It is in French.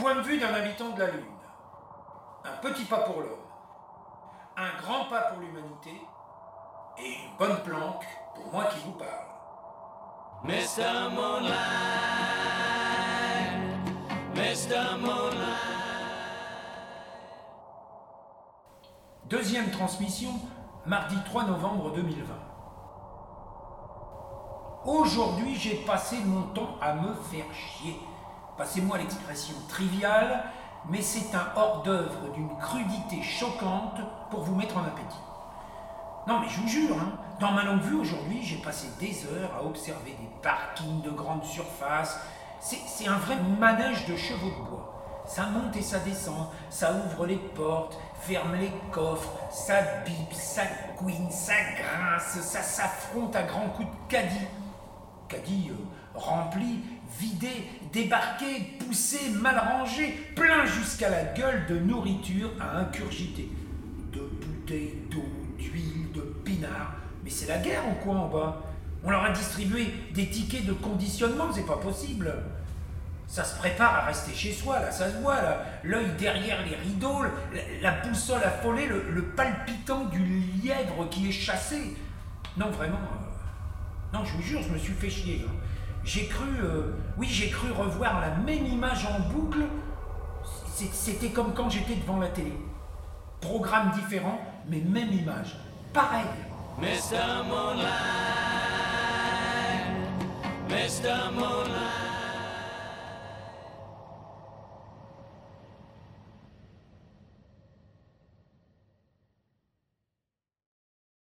point de vue d'un habitant de la Lune. Un petit pas pour l'homme, un grand pas pour l'humanité et une bonne planque pour moi qui vous parle. Mr. Moonlight, Mr. Moonlight. Deuxième transmission, mardi 3 novembre 2020. Aujourd'hui, j'ai passé mon temps à me faire chier. Passez-moi l'expression triviale, mais c'est un hors-d'œuvre d'une crudité choquante pour vous mettre en appétit. Non mais je vous jure, dans ma longue vue aujourd'hui, j'ai passé des heures à observer des parkings de grande surface. C'est un vrai manège de chevaux de bois. Ça monte et ça descend, ça ouvre les portes, ferme les coffres, ça bip, ça couine, ça grince, ça s'affronte à grands coups de caddie. Caddie rempli, vidé, débarqué, poussé, mal rangé, plein jusqu'à la gueule de nourriture à ingurgiter. De bouteilles d'eau, d'huile, de pinard. Mais c'est la guerre ou quoi en bas? On leur a distribué des tickets de conditionnement, c'est pas possible. Ça se prépare à rester chez soi, là, ça se voit, là. L'œil derrière les rideaux, la boussole affolée, le palpitant du lièvre qui est chassé. Non, vraiment, non, je vous jure, je me suis fait chier. J'ai cru revoir la même image en boucle. C'était comme quand j'étais devant la télé. Programme différent, mais même image. Pareil. Mr. Moonlight, Mr. Moonlight.